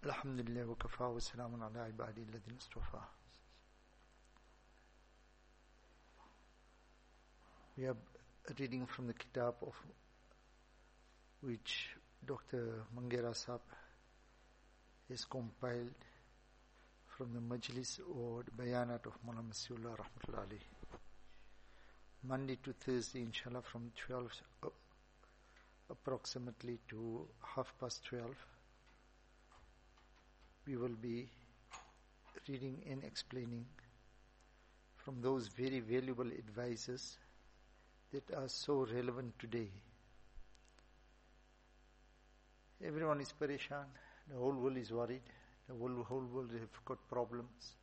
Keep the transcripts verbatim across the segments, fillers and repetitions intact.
Alhamdulillah wa kafa wa salamun ala ibadi alladhina istafa. We are reading from the kitab of which Doctor Mangera Sahib has compiled from the Majlis or the Bayanat of Mawlana Masihullah Rahmatullah Alayhi. Monday to Thursday, inshallah, from twelve uh, approximately to half past twelve, we will be reading and explaining from those very valuable advices that are so relevant today. Everyone is parishan, the whole world is worried, the whole, whole world have got problems.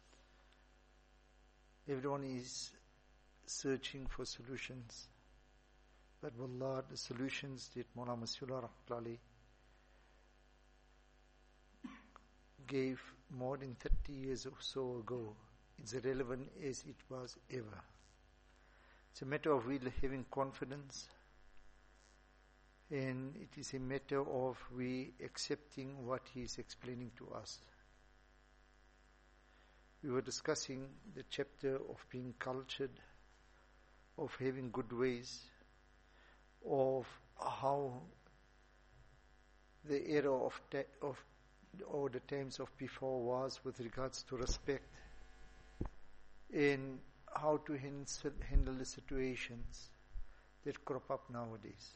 Everyone is searching for solutions. But wallah, the solutions that Mawlana Masihullah Rahmatullah Alayhi gave more than thirty years or so ago, it's as relevant as it was ever. It's a matter of really having confidence, and it is a matter of we accepting what he is explaining to us. We were discussing the chapter of being cultured, of having good ways, of how the era of ta- of or the times of before was with regards to respect, and how to handle the situations that crop up nowadays.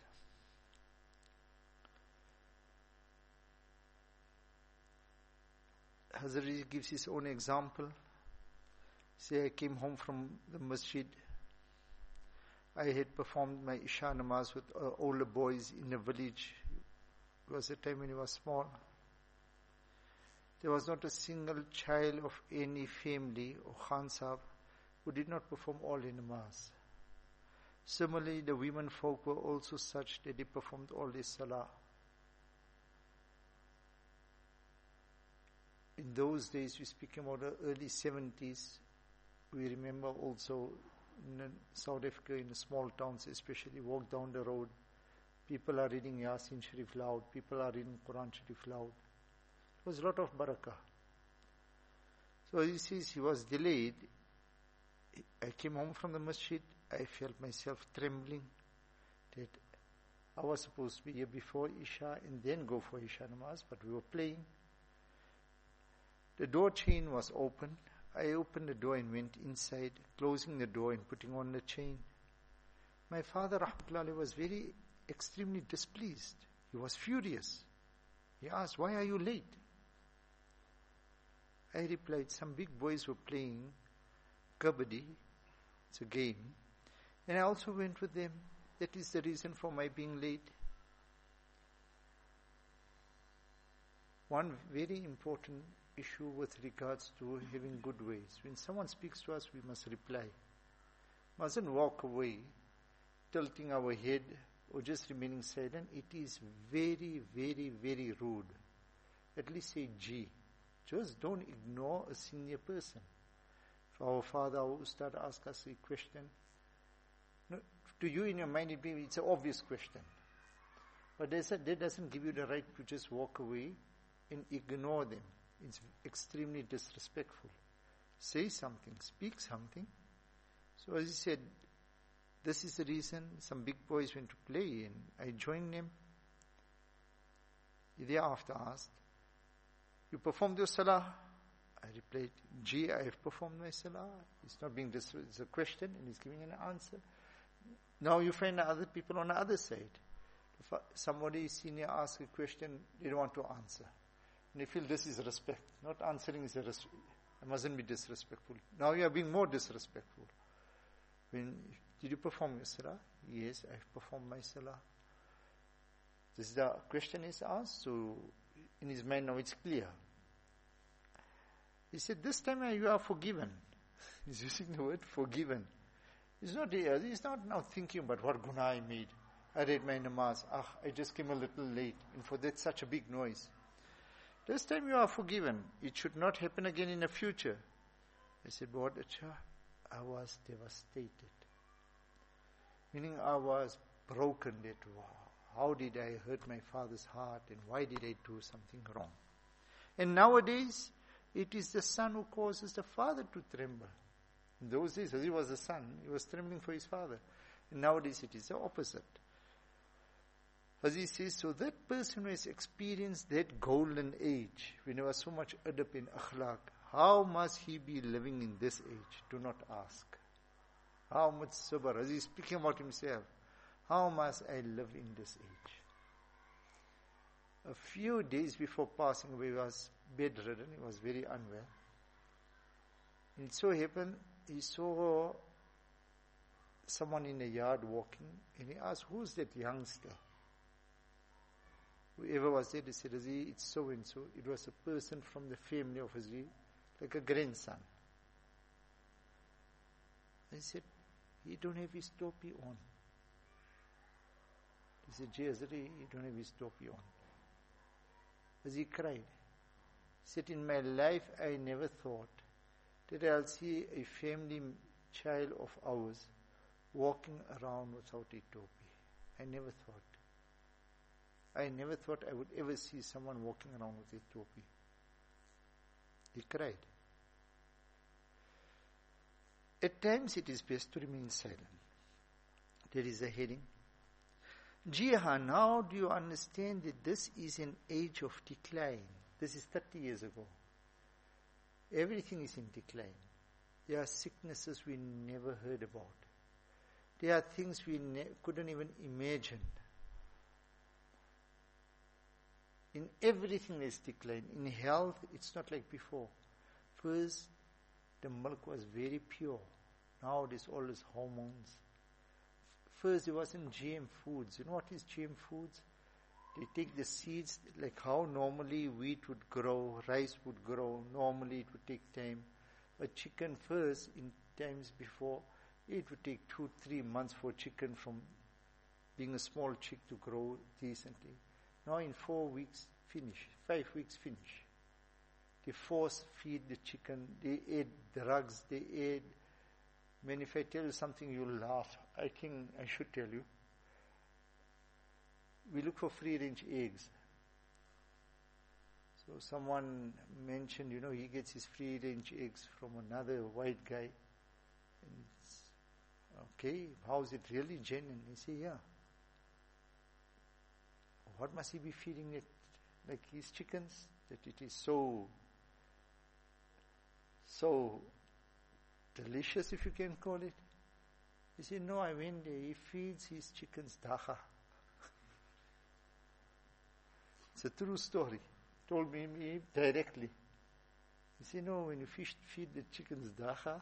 Hazrat gives his own example. Say, I came home from the masjid. I had performed my Isha namaz with uh, older boys in the village. It was a time when he was small. There was not a single child of any family or Khan Sahib who did not perform all the namaz. Similarly, the women folk were also such that they performed all the salah. In those days, we're speaking about the early seventies. We remember also in South Africa, in the small towns especially, walk down the road, people are reading Yasin Sharif loud, people are reading Quran Sharif loud. There was a lot of barakah. So he says he was delayed. I came home from the masjid. I felt myself trembling that I was supposed to be here before Isha and then go for Isha namaz, but we were playing. The door chain was open. I opened the door and went inside, closing the door and putting on the chain. My father, Rahmatullah, was very extremely displeased. He was furious. He asked, why are you late? I replied, some big boys were playing kabaddi. It's a game. And I also went with them. That is the reason for my being late. One very important issue with regards to having good ways. When someone speaks to us, we must reply. Mustn't walk away, tilting our head or just remaining silent. It is very, very, very rude. At least say G. Just don't ignore a senior person. If our father, our ustad asks us a question, no, to you in your mind it be, it's an obvious question. But a, that doesn't give you the right to just walk away and ignore them. It's extremely disrespectful. Say something, speak something. So as he said, this is the reason some big boys went to play and I joined them. He thereafter asked, you performed your salah? I replied, Gee, I have performed my salah. It's not being dis- it's a question and he's giving an answer. Now you find other people on the other side. If somebody senior asks a question, they don't want to answer. And they feel this is respect. Not answering is a res- I mustn't be disrespectful. Now you are being more disrespectful. When did you perform your salah? Yes, I have performed my salah. This is the question is asked, so in his mind now it's clear. He said, this time you are forgiven. He's using the word forgiven. He's not here. He's not now thinking about what guna I made. I read my namaz. Ah, I just came a little late. And for that such a big noise. This time you are forgiven. It should not happen again in the future. I said, what? I was devastated. Meaning I was broken that, wow, how did I hurt my father's heart and why did I do something wrong? And nowadays, it is the son who causes the father to tremble. In those days, as he was the son, he was trembling for his father. And nowadays, it is the opposite. As he says, so that person who has experienced that golden age, when there was so much adab in akhlaq, how must he be living in this age? Do not ask. How much sabr? As he's speaking about himself, how must I live in this age? A few days before passing away, he was bedridden, he was very unwell. And it so happened, he saw someone in the yard walking, and he asked, who's that youngster? Whoever was there, they said, Azi, it's so and so. It was a person from the family of Azi, like a grandson. He said, he don't have his topi on. He said, Jazari, he don't have his topi on. As he cried, he said, in my life I never thought that I'll see a family child of ours walking around without a topi. I never thought. I never thought I would ever see someone walking around with a topi. He cried. At times it is best to remain silent. There is a heading. Jiha, now do you understand that this is an age of decline? This is thirty years ago. Everything is in decline. There are sicknesses we never heard about. There are things we ne- couldn't even imagine. In everything there's decline. In health, it's not like before. First, the milk was very pure. Now there's all these hormones. First, there wasn't G M foods. You know what is G M foods? They take the seeds, like how normally wheat would grow, rice would grow. Normally it would take time. But chicken first, in times before, it would take two, three months for chicken from being a small chick to grow decently. Now in four weeks, finish. Five weeks, finish. They force feed the chicken. They add drugs. They add. Man, if I tell you something, you'll laugh. I think I should tell you. We look for free-range eggs. So someone mentioned, you know, he gets his free-range eggs from another white guy. And it's, okay, how is it really genuine? He say, yeah. What must he be feeding it like his chickens? That it is so, so delicious, if you can call it. He said, no, I went there. He feeds his chickens dacha. It's a true story. Told me, me directly. He said, no, when you fish, feed the chickens dacha,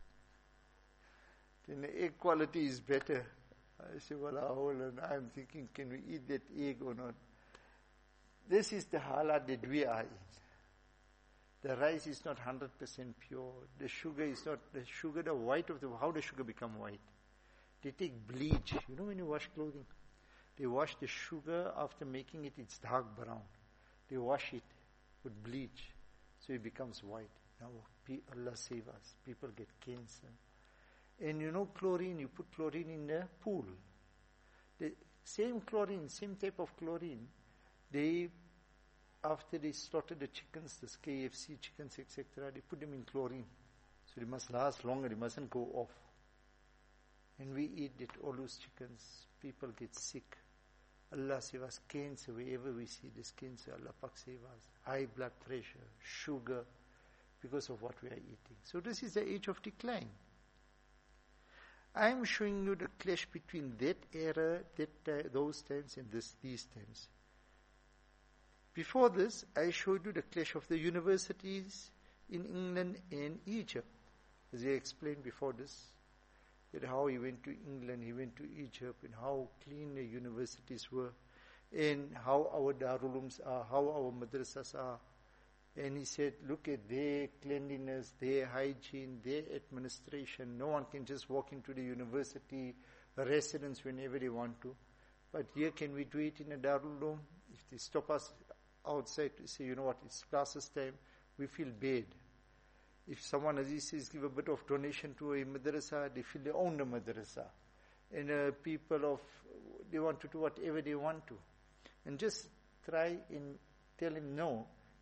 then the egg quality is better. I said, well, hold on. I'm thinking, can we eat that egg or not? This is the halat that we are in. The rice is not one hundred percent pure. The sugar is not, the sugar, the white of the, how does sugar become white? They take bleach. You know when you wash clothing? They wash the sugar after making it, it's dark brown. They wash it with bleach, so it becomes white. Now, Allah save us. People get cancer. And you know chlorine, you put chlorine in the pool. The same chlorine, same type of chlorine, they, after they slaughter the chickens, the K F C chickens, et cetera, they put them in chlorine. So they must last longer, they mustn't go off. And we eat it, all those chickens, people get sick. Allah save us, cancer, wherever we see this cancer, Allah Pak save us. High blood pressure, sugar, because of what we are eating. So this is the age of decline. I am showing you the clash between that era, that uh, those times, and this, these times. Before this, I showed you the clash of the universities in England and Egypt. As I explained before this, that how he went to England, he went to Egypt, and how clean the universities were, and how our darulums are, how our madrasas are. And he said, look at their cleanliness, their hygiene, their administration. No one can just walk into the university residence whenever they want to. But here, can we do it in a Darul Uloom? If they stop us outside to say, you know what, it's classes time, we feel bad. If someone, as he says, give a bit of donation to a madrasa, they feel they own the madrasa. And uh, people of, they want to do whatever they want to. And just try and tell him no.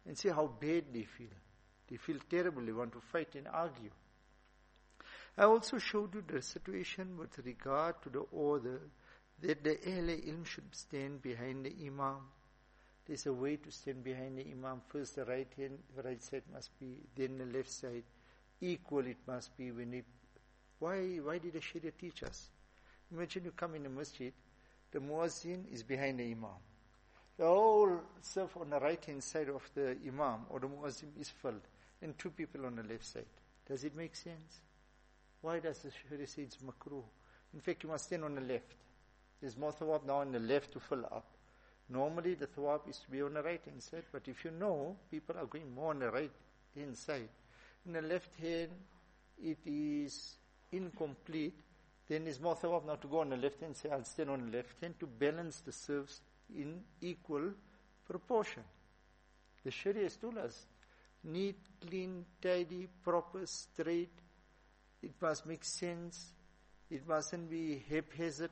and see how bad they feel. They feel terrible. They want to fight and argue. I also showed you the situation with regard to the order that the Ahl Ilm should stand behind the Imam. There's a way to stand behind the Imam. First the right hand, the right side must be, then the left side. Equal it must be when it, why, why did the Sharia teach us? Imagine you come in a masjid, the muazzin is behind the Imam. The whole surf on the right hand side of the Imam or the muazzin is filled, and two people on the left side. Does it make sense? Why does the Sharia say it's makruh? In fact, you must stand on the left. There's more thawab now on the left to fill up. Normally the thawab is to be on the right hand side, but if you know, people are going more on the right hand side. In the left hand, it is incomplete, then there's more thawab now to go on the left hand side. I'll stand on the left hand to balance the serves in equal proportion. The Sharia has told us, neat, clean, tidy, proper, straight. It must make sense. It mustn't be haphazard.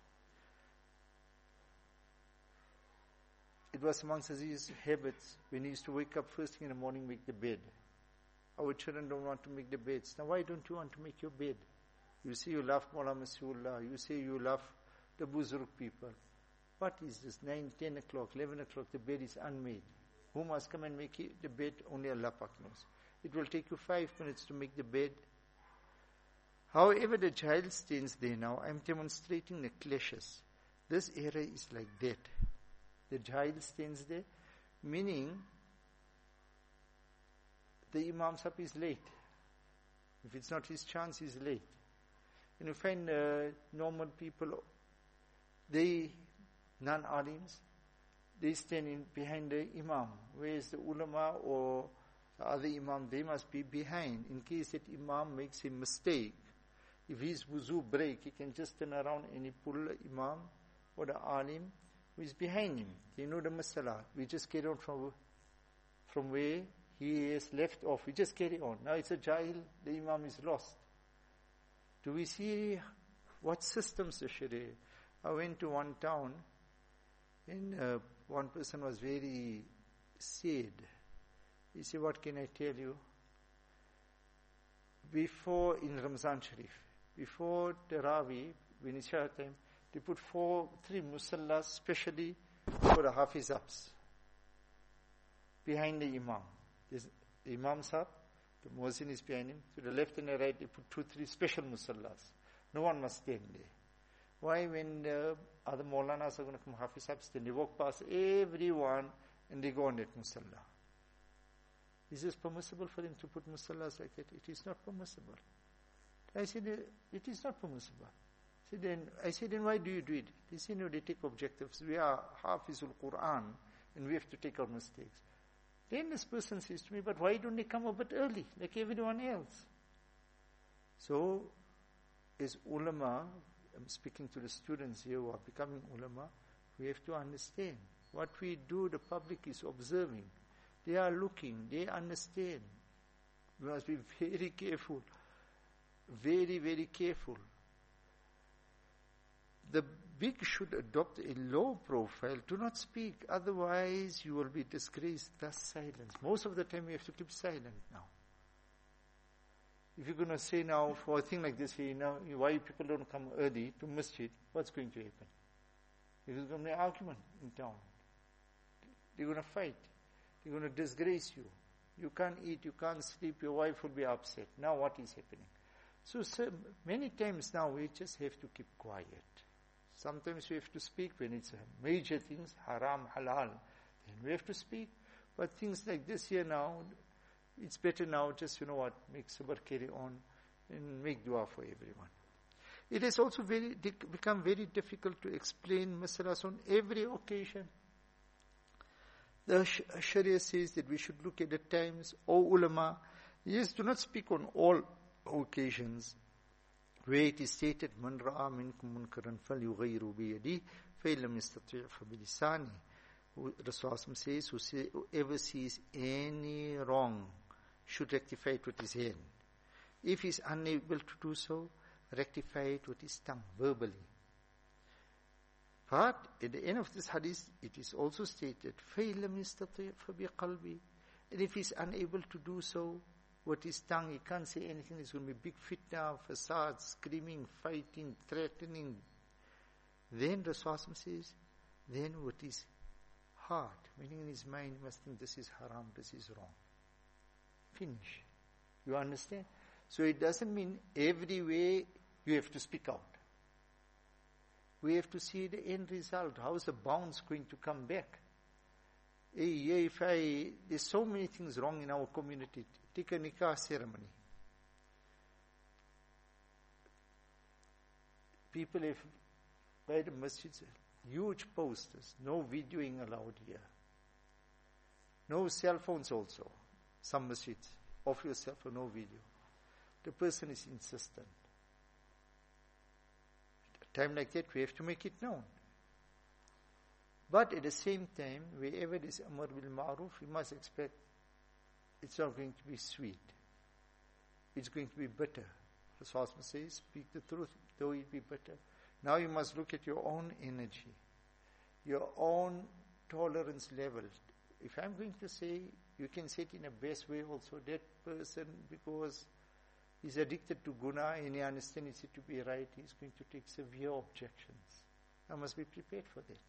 It was amongst his habits when he used to wake up first thing in the morning, make the bed. Our children don't want to make the beds. Now why don't you want to make your bed? You say you love Mawla Masihullah. You say you love the Buzurg people. What is this? nine, ten o'clock, eleven o'clock, the bed is unmade. Who must come and make it, the bed? Only Allah Pak knows. It will take you five minutes to make the bed. However, the child stands there now. I'm demonstrating the clashes. This era is like that. The child stands there, meaning the Imam Sahib is late. If it's not his chance, he's late. And you find uh, normal people, they, non-alims, they stand in behind the Imam. Whereas the ulama or the other Imam, they must be behind. In case that Imam makes a mistake, if his wuzu break, he can just turn around and he pull the Imam or the alim who is behind him. They know the masala. We just carry on from, from where he is left off. We just carry on. Now it's a jahil, the Imam is lost. Do we see what systems the Sharia? I went to one town and uh, one person was very sad. He said, what can I tell you? Before in Ramzan Sharif, before Tarawih, when it's Isha time, they put four, three musallas specially for the Hafizabs behind the Imam. There's the Imam Sahib, the Muazzin is behind him. To the left and the right, they put two, three special musallas. No one must stand there. Why? When uh, other Maulanas are going to come, Hafizabs, then they walk past everyone and they go on that musalla. Is this permissible for them to put musallas like that? It is not permissible. I said, uh, it is not permissible. So then, I said, then why do you do it? They say, no, they take objectives. We are Hafizul Quran and we have to take our mistakes. Then this person says to me, but why don't they come a bit early, like everyone else? So, as ulama, I'm speaking to the students here who are becoming ulama, we have to understand. What we do, the public is observing. They are looking, they understand. We must be very careful. Very, very careful. The big should adopt a low profile. Do not speak, otherwise you will be disgraced. Thus silence. Most of the time we have to keep silent now. If you're going to say now for a thing like this, you know, why people don't come early to masjid, what's going to happen? There's going to be an argument in town. They're going to fight. They're going to disgrace you. You can't eat, you can't sleep, your wife will be upset. Now what is happening? So, so many times now we just have to keep quiet. Sometimes we have to speak when it's major things, haram, halal, then we have to speak. But things like this here now, it's better now just, you know what, make sabr, carry on, and make dua for everyone. It has also very become very difficult to explain masalas on every occasion. The Sharia says that we should look at the times. O ulama, yes, do not speak on all occasions where it is stated, Man ra'a minkum munkaran falyughayyiru biyadihi fa in lam yastati' fa bilisanihi. Rasul says, whoever sees any wrong should rectify it with his hand. If he is unable to do so, rectify it with his tongue, verbally. But at the end of this hadith, it is also stated, فَإِن لَمْ يَسْتَطِعْ فَبِقَلْبِهِ. And if he's unable to do so, with his tongue, he can't say anything, there's going to be big fitna, facade, screaming, fighting, threatening. Then Rasul says, then with his heart, meaning in his mind, he must think this is haram, this is wrong. Finish. You understand? So it doesn't mean every way you have to speak out. We have to see the end result. How is the bounce going to come back? Hey, if I, there's so many things wrong in our community. Take a nikah ceremony. People have, by the masjids, huge posters. No videoing allowed here. No cell phones also. Some masjids. Off your cell phone, no video. The person is insistent. At a time like that, we have to make it known. But at the same time, wherever there is amr bil ma'ruf, we must expect it's not going to be sweet. It's going to be bitter. Rasul says, speak the truth, though it be bitter. Now you must look at your own energy, your own tolerance level. If I'm going to say, you can say it in a best way also, that person, because he's addicted to guna and he understands it to be right, he's going to take severe objections. I must be prepared for that.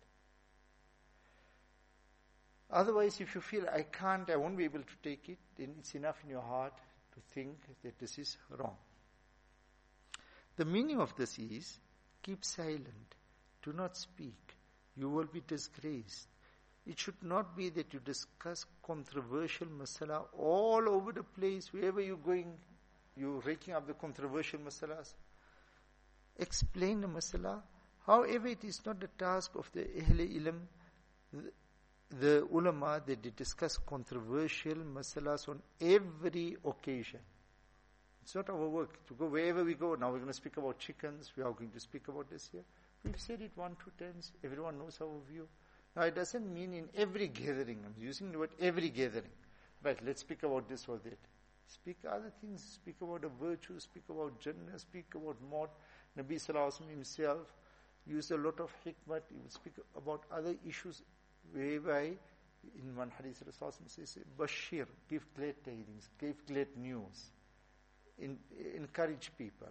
Otherwise, if you feel, I can't, I won't be able to take it, then it's enough in your heart to think that this is wrong. The meaning of this is, keep silent, do not speak, you will be disgraced. It should not be that you discuss controversial masala all over the place, wherever you're going, you're raking up the controversial masalas. Explain the masala. However, it is not the task of the Ahle Ilm, the, the ulama, that they discuss controversial masalas on every occasion. It's not our work to go wherever we go. Now we're going to speak about chickens. We are going to speak about this here. We've said it one, two times. Everyone knows our view. Now it doesn't mean in every gathering. I'm using the word every gathering. Right, let's speak about this or that. Speak other things. Speak about the virtue. Speak about Jannah. Speak about maut. Nabi Sallallahu Alaihi Wasallam himself used a lot of hikmat. He would speak about other issues whereby in one hadith Rasul says, Bashir, give glad tidings, give glad news. In, encourage people.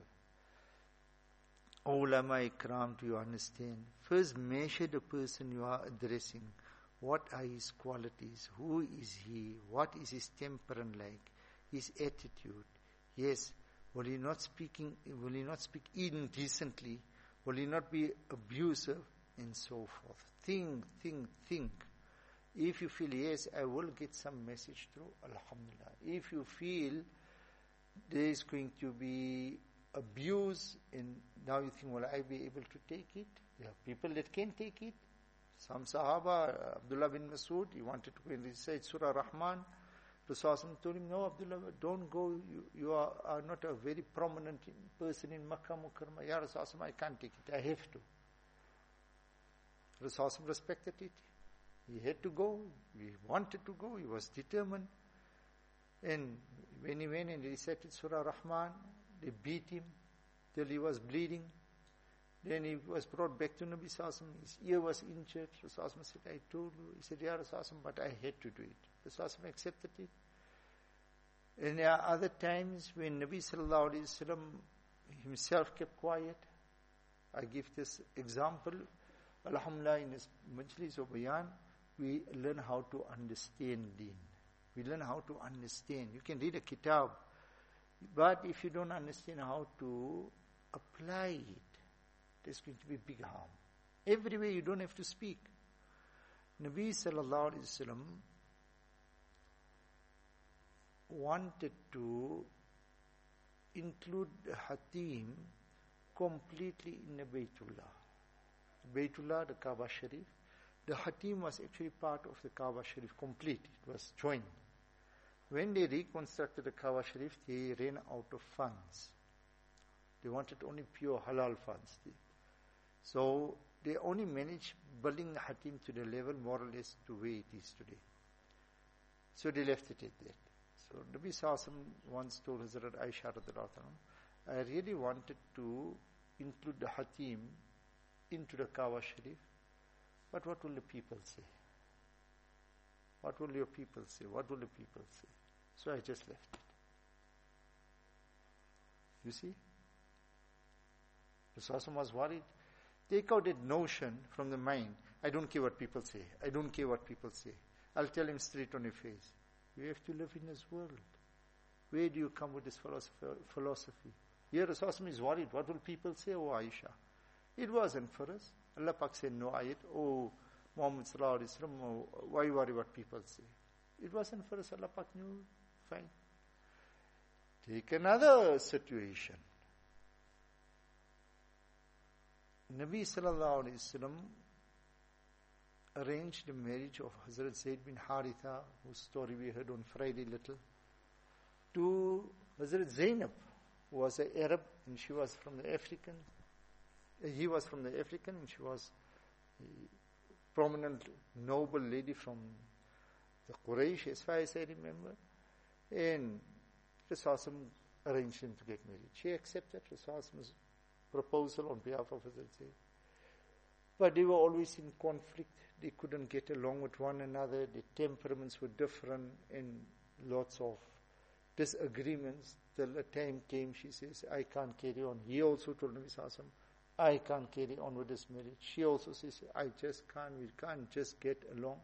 Ulama ikram, do you understand? First measure the person you are addressing. What are his qualities? Who is he? What is his temperament like? His attitude? Yes. Will he not speaking? Will he not speak indecently? Will he not be abusive? And so forth. Think, think, think. If you feel, yes, I will get some message through, alhamdulillah. If you feel there is going to be abuse, and now you think, will I be able to take it? There are people that can take it. Some Sahaba, Abdullah bin Masud, he wanted to go and recite Surah Rahman. Rasul told him, no, Abdullah, don't go. You, you are, are not a very prominent person in Makkah Mukarramah. Ya Rasul, I can't take it. I have to. Rasul respected it. He had to go. He wanted to go. He was determined. And when he went and recited Surah Rahman, they beat him till he was bleeding. Then he was brought back to Nabi Sallallahu Alaihi Wasallam. His ear was injured. Rasul said, I told you. He said, Ya Rasul, but I had to do it. Rasul accepted it. And there are other times when Nabi Sallallahu Alaihi Wasallam himself kept quiet. I give this example. Alhamdulillah, in this majlis or bayan, we learn how to understand deen. We learn how to understand. You can read a kitab, but if you don't understand how to apply it, there's going to be big harm. Everywhere you don't have to speak. Nabi Sallallahu Alaihi Wasallam wanted to include the Hatim completely in the Baytullah. Baytullah, the Kaaba Sharif. The Hatim was actually part of the Kaaba Sharif, complete. It was joined. When they reconstructed the Kaaba Sharif, they ran out of funds. They wanted only pure halal funds. So they only managed building the Hatim to the level more or less to where it is today. So they left it at that. So Nabi Sallallahu Alaihi Wasallam once told Hazrat Aisha radhiyallahu anha, I really wanted to include the Hatim into the Kaaba Sharif, but what will the people say? What will your people say? What will the people say? So I just left it. You see? Rasulullah was worried. Take out that notion from the mind. I don't care what people say. I don't care what people say. I'll tell him straight on your face. You have to live in this world. Where do you come with this philosophy? Here Rasulullah is worried. What will people say? Oh, Aisha. It wasn't for us. Allah Pak said no ayat. Oh, Muhammad Sallallahu Alaihi Wasallam. Oh, why worry what people say? It wasn't for us. Allah Pak knew. Fine. Take another situation. Nabi Sallallahu Alaihi Wasallam arranged the marriage of Hazrat Zayd bin Haritha, whose story we heard on Friday little, to Hazrat Zainab, who was an Arab and she was from the African. He was from the African and she was a prominent, noble lady from the Quraysh, as far as I remember. And Rasulullah arranged him to get married. She accepted Rasulullah's proposal on behalf of Hazrat Zayd. But they were always in conflict. They couldn't get along with one another. The temperaments were different and lots of disagreements. Till a time came, she says, I can't carry on. He also told Nabi Sallallahu Alaihi Wasallam, I can't carry on with this marriage. She also says, I just can't, we can't just get along.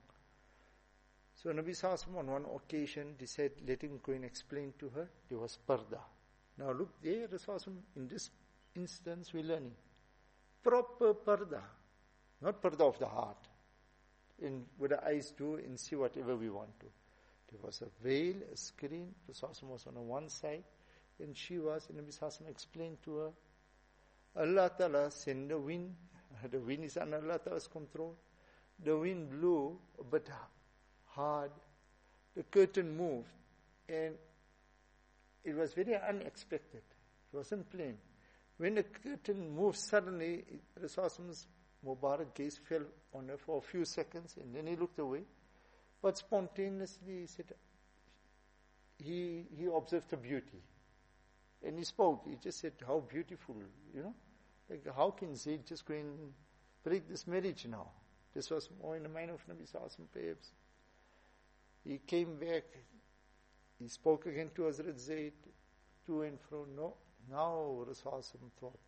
So Nabi Sallallahu Alaihi Wasallam on one occasion, they said, let him go and explain to her. There was parda. Now look there, Rasulullah, in this instance we're learning. Proper parda. Not parda of the heart. In what the eyes do and see whatever we want to. There was a veil, a screen. Rasulullah was on one side. And she was, and Nabi Sallallahu Alaihi Wasallam explained to her, Allah Ta'ala sent the wind. The wind is under Allah Ta'ala's control. The wind blew a bit hard. The curtain moved. And it was very unexpected. It wasn't plain. When the curtain moved suddenly, Rasulullah's Mubarak gaze fell on her for a few seconds and then he looked away. But spontaneously he said, he, he observed the beauty. And he spoke. He just said, how beautiful, you know. Like, how can Zayd just go and break this marriage now? This was more in the mind of Nabi Sallallahu Alaihi Wasallam, perhaps. He came back. He spoke again to Hazrat Zayd, to and fro. No, now Rasulullah thought.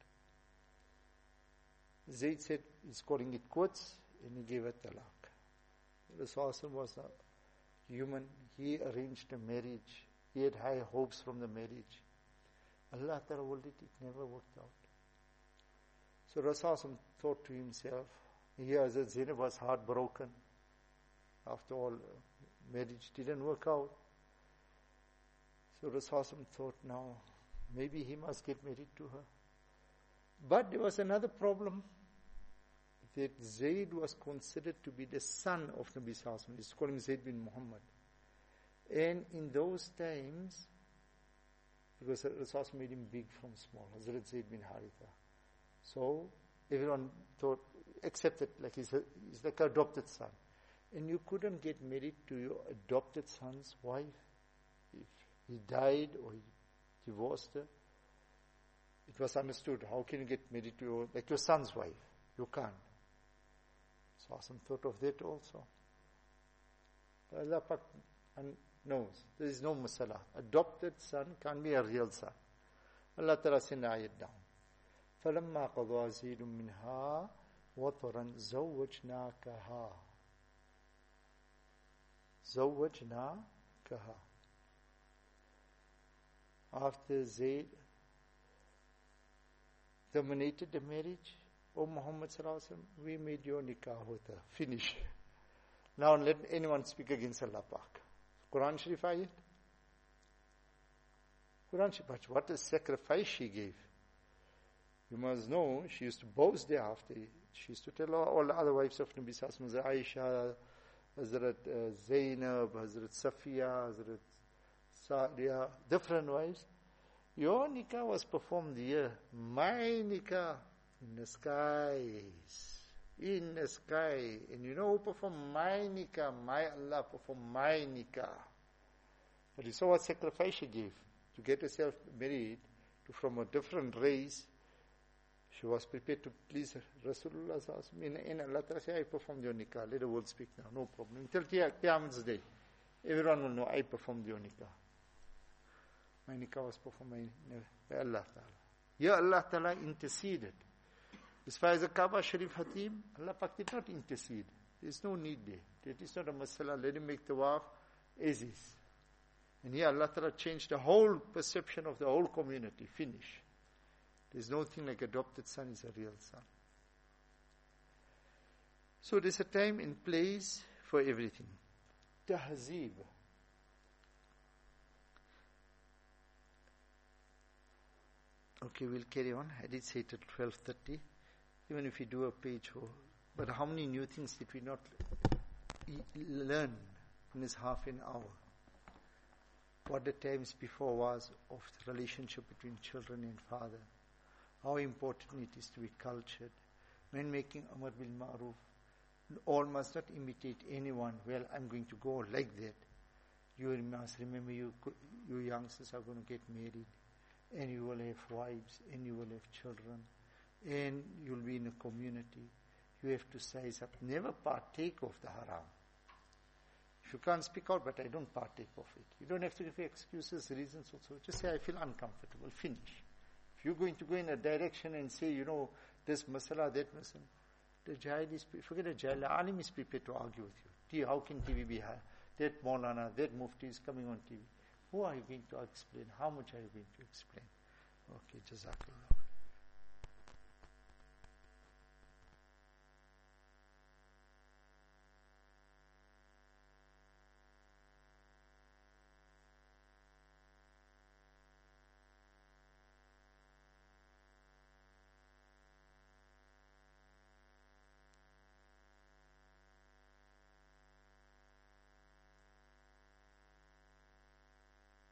Zayd said, he's calling it quits, and he gave it talaq. Rasulullah was a human. He arranged a marriage. He had high hopes from the marriage. Allah Ta'ala willed it, it never worked out. So Rasulullah thought to himself, here Hazrat Zainab was heartbroken. After all, marriage didn't work out. So Rasulullah thought, now, maybe he must get married to her. But there was another problem, that Zayd was considered to be the son of Nabi Sallallahu Alaihi Wasallam. He's called him Zayd bin Muhammad. And in those times, because Rasulullah made him big from small, Hazrat Zayd bin Haritha. So everyone thought, accepted, like he's, a, he's like an adopted son. And you couldn't get married to your adopted son's wife. If he died or he divorced her, it was understood, how can you get married to your, like your son's wife? You can't. So some thought of that also. But Allah Pak knows, there is no masala. Adopted son can't be a real son. Allah Ta'ala sent ayat down. فَلَمَّا قَضَى زَيْدٌ مِّنْهَا وَطَرًا زَوَّجْنَاكَهَا زَوَّجْنَاكَهَا. After Zayd terminated the marriage, O Muhammad Sallallahu Alaihi Wasallam, we made your nikah with her. Finish. Now let anyone speak against Allah Pak. Quran Sharif ayat? Quran Sharif, but what a sacrifice she gave. You must know, she used to boast thereafter. She used to tell all the other wives of Nabi Sallallahu Alaihi Wasallam, Aisha, Hazrat uh, Zainab, Hazrat Safiya, Hazrat Sa'diya, different wives. Your nikah was performed here. My nikah in the skies. In the sky. And you know who performed my nikah? My Allah performed my nikah. But you saw what sacrifice she gave to get herself married to from a different race. She was prepared to please Rasulullah sallallahu alaihi wasallam. And Allah Ta'ala said, I performed your nikah. Let the world speak now. No problem. Until Qiyamah's day, everyone will know I performed your nikah. My nikah was performed by Allah Ta'ala. Yeah, Allah Ta'ala interceded. As far as the Kaaba Sharif Hatim, Allah Pak did not intercede. There is no need there. That is not a masala. Let him make tawaf as is. And here Allah Ta'ala changed the whole perception of the whole community. Finish. There's no thing like adopted son is a real son. So there's a time and place for everything. Tahzeeb. Okay, we'll carry on. I did say it at twelve thirty. Even if we do a page, oh, but how many new things did we not learn in this half an hour? What the times before was of the relationship between children and father. How important it is to be cultured. When making Amr bil Ma'ruf, all must not imitate anyone. Well, I'm going to go like that. You must remember you, you youngsters are going to get married. And you will have wives. And you will have children. And you'll be in a community. You have to size up. Never partake of the haram. If you can't speak out, but I don't partake of it. You don't have to give excuses, reasons also. Just say, I feel uncomfortable. Finish. If you're going to go in a direction and say, you know, this masala, that masala, the jahil is, forget the jahil, the alim is prepared to argue with you. How can T V be high? That Maulana, that Mufti is coming on T V. Who are you going to explain? How much are you going to explain? Okay, Jazakallah.